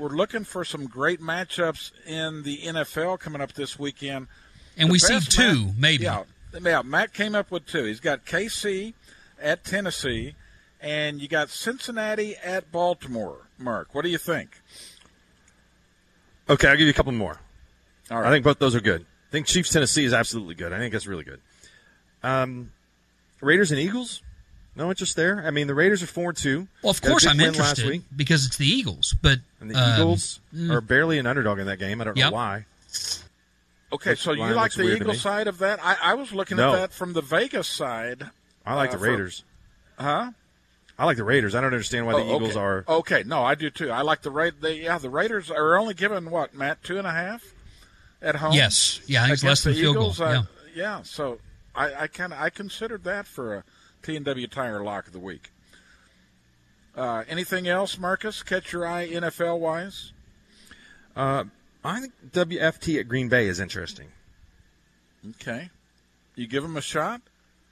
we're looking for some great matchups in the NFL coming up this weekend. And we see two, maybe. Yeah, Matt came up with two. He's got KC at Tennessee, and you got Cincinnati at Baltimore. Mark, what do you think? Okay, I'll give you a couple more. All right. I think both those are good. I think Chiefs-Tennessee is absolutely good. I think that's really good. Raiders and Eagles? No interest there. I mean, the Raiders are 4-2. Well, of course I'm interested because it's the Eagles. And the Eagles are barely an underdog in that game. I don't know why. Okay, so you like the Eagles side of that? I was looking at that from the Vegas side. I like the Raiders. Huh? I like the Raiders. I don't understand why the Eagles are. Okay, no, I do too. I like the the Raiders are only given what, Matt, 2.5 at home. Yes, yeah, I think it's less than field goal. Yeah, so I considered that for a T&W Tire Lock of the Week. Anything else, Marcus? Catch your eye NFL wise? I think WFT at Green Bay is interesting. Okay, you give them a shot.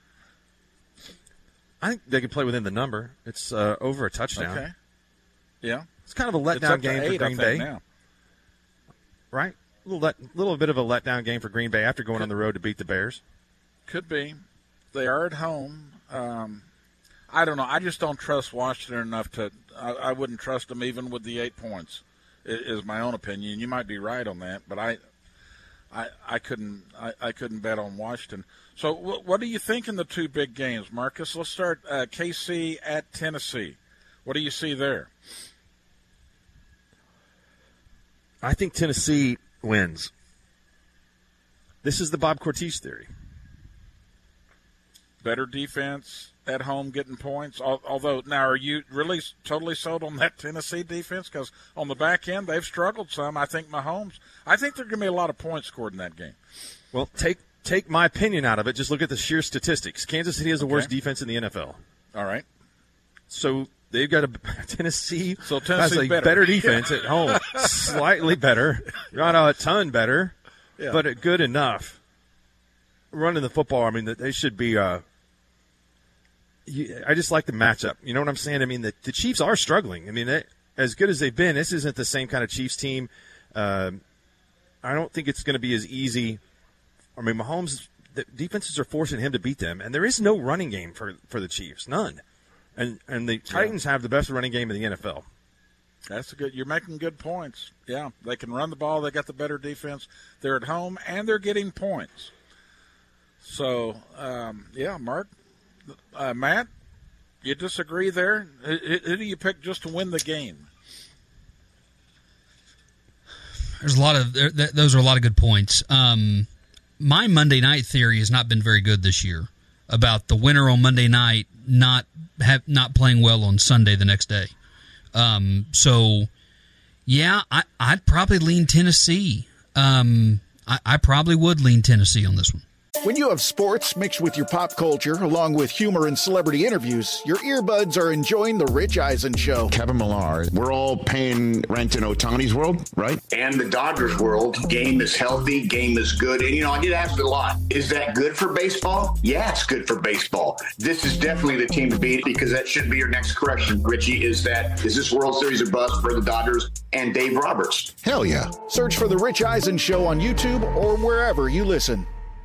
I think they could play within the number. It's over a touchdown. Okay. Yeah. It's kind of a letdown game for Green Bay. Now. Right? A little bit of a letdown game for Green Bay after going on the road to beat the Bears. Could be. They are at home. I don't know. I just don't trust Washington enough to I wouldn't trust them even with the 8 points, is my own opinion. You might be right on that, but I couldn't bet on Washington. So what do you think in the two big games, Marcus? Let's start KC at Tennessee. What do you see there? I think Tennessee wins. This is the Bob Cortese theory. Better defense at home getting points. Although, now are you really totally sold on that Tennessee defense? Because on the back end, they've struggled some. I think there are going to be a lot of points scored in that game. Well, take my opinion out of it. Just look at the sheer statistics. Kansas City has the worst defense in the NFL. All right. So they've got a Tennessee. So Tennessee's better defense at home. Slightly better. Not a ton better, but good enough. Running the football, I mean, they should be I just like the matchup. You know what I'm saying? I mean, the Chiefs are struggling. I mean, as good as they've been, this isn't the same kind of Chiefs team. I don't think it's going to be as easy. I mean, Mahomes, the defenses are forcing him to beat them, and there is no running game for the Chiefs, none. And the Titans have the best running game in the NFL. That's you're making good points. Yeah, they can run the ball. They got the better defense. They're at home, and they're getting points. So, Mark, Matt, you disagree there? Who do you pick just to win the game? Those are a lot of good points. My Monday night theory has not been very good this year about the winner on Monday night not playing well on Sunday the next day. I'd probably lean Tennessee. I probably would lean Tennessee on this one. When you have sports mixed with your pop culture, along with humor and celebrity interviews, your earbuds are enjoying The Rich Eisen Show. Kevin Millar, we're all paying rent in Ohtani's world, right? And the Dodgers world. Game is healthy, game is good. And, I get asked a lot, is that good for baseball? Yeah, it's good for baseball. This is definitely the team to beat because that should be your next correction, Richie, is this World Series a bust for the Dodgers and Dave Roberts? Hell yeah. Search for The Rich Eisen Show on YouTube or wherever you listen.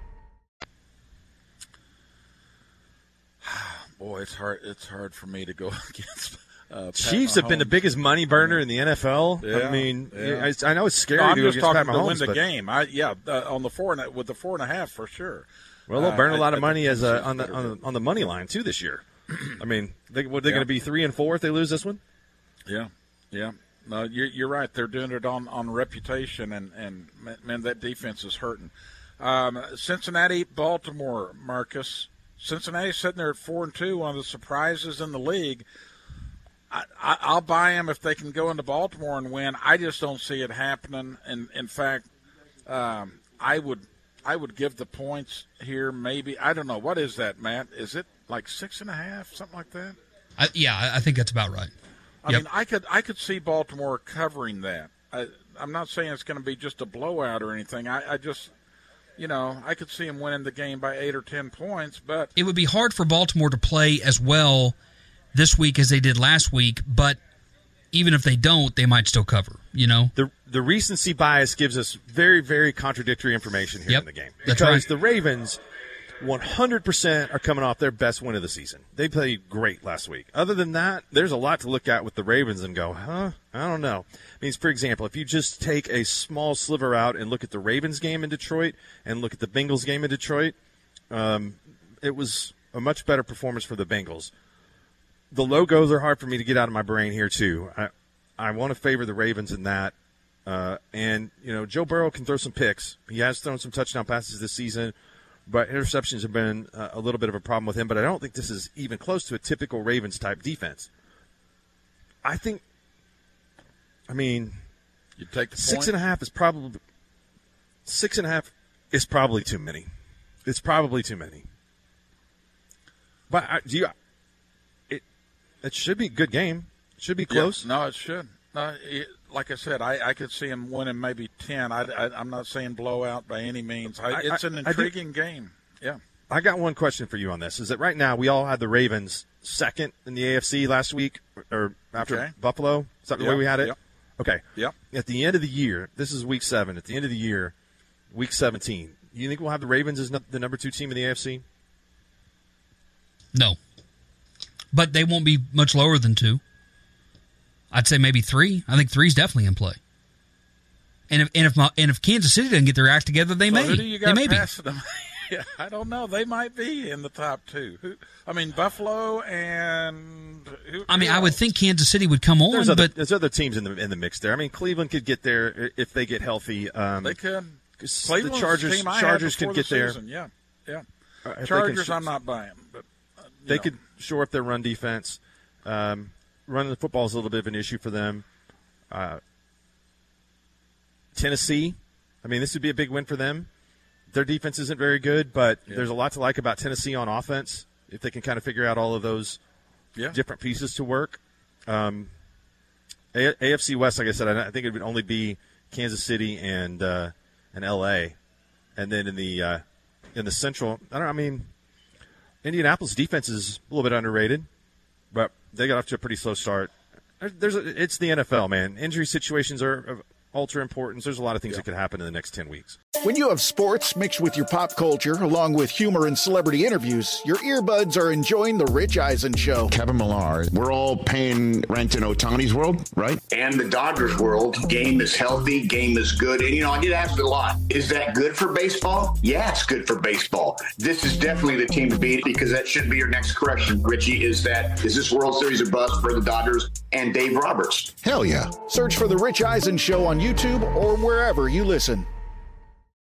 Boy, it's hard for me to go against. Chiefs have been the biggest money burner in the NFL. Yeah, I mean, I know it's scary to go just against Pat Mahomes, to win the game. On the 4.5 for sure. Well, they'll burn a lot of money on the money line too this year. I mean, they're going to be 3-4 if they lose this one? Yeah. No, you're right. They're doing it on reputation, and man, that defense is hurting. Cincinnati, Baltimore, Marcus. Cincinnati's sitting there at 4-2, one of the surprises in the league. I'll buy them if they can go into Baltimore and win. I just don't see it happening. And in fact, I would give the points here. Maybe, I don't know, what is that, Matt? Is it like 6.5, something like that? I think that's about right. I mean, I could see Baltimore covering that. I'm not saying it's going to be just a blowout or anything. I just. I could see them winning the game by 8 or 10 points, but it would be hard for Baltimore to play as well this week as they did last week. But even if they don't, they might still cover, you know? The recency bias gives us very, very contradictory information here in the game. That's because right. the Ravens 100% are coming off their best win of the season. They played great last week. Other than that, there's a lot to look at with the Ravens and go, I don't know. It means, for example, if you just take a small sliver out and look at the Ravens game in Detroit and look at the Bengals game in Detroit, it was a much better performance for the Bengals. The logos are hard for me to get out of my brain here, too. I want to favor the Ravens in that. And, Joe Burrow can throw some picks. He has thrown some touchdown passes this season, but interceptions have been a little bit of a problem with him. But I don't think this is even close to a typical Ravens-type defense. I think, you take the 6.5 is probably 6.5 is probably too many. It's probably too many. But it should be a good game. It should be close. Yeah, no, it should. Like I said, I could see him winning maybe 10. I'm not saying blowout by any means. It's an intriguing game. Yeah. I got one question for you on this. Is that right now we all had the Ravens second in the AFC last week or after Buffalo? Is that the way we had it? Yep. Okay. Yep. At the end of the year, this is week 7. At the end of the year, week 17, you think we'll have the Ravens as the number 2 team in the AFC? No. But they won't be much lower than 2. I'd say maybe 3. I think 3 is definitely in play. And if Kansas City doesn't get their act together, they may. Who do you got they may past them? Yeah, I don't know. They might be in the top 2. Buffalo and who I would think Kansas City would come on, there's other teams in the mix there. Cleveland could get there if they get healthy. They could. The Chargers could get there. Yeah. Chargers, I'm not buying, but they could shore up their run defense. Running the football is a little bit of an issue for them. Tennessee, this would be a big win for them. Their defense isn't very good, but there's a lot to like about Tennessee on offense if they can kind of figure out all of those different pieces to work. AFC West, like I said, I think it would only be Kansas City and LA, and then in the Central, Indianapolis defense is a little bit underrated, but they got off to a pretty slow start. It's the NFL, man. Injury situations are of ultra importance. There's a lot of things that could happen in the next 10 weeks. When you have sports mixed with your pop culture, along with humor and celebrity interviews, your earbuds are enjoying The Rich Eisen Show. Kevin Millar, we're all paying rent in Ohtani's world, right? And the Dodgers world, game is healthy, game is good. And, I get asked a lot, is that good for baseball? Yeah, it's good for baseball. This is definitely the team to beat because that should be your next question, Richie, is this World Series a bust for the Dodgers and Dave Roberts? Hell yeah. Search for The Rich Eisen Show on YouTube or wherever you listen.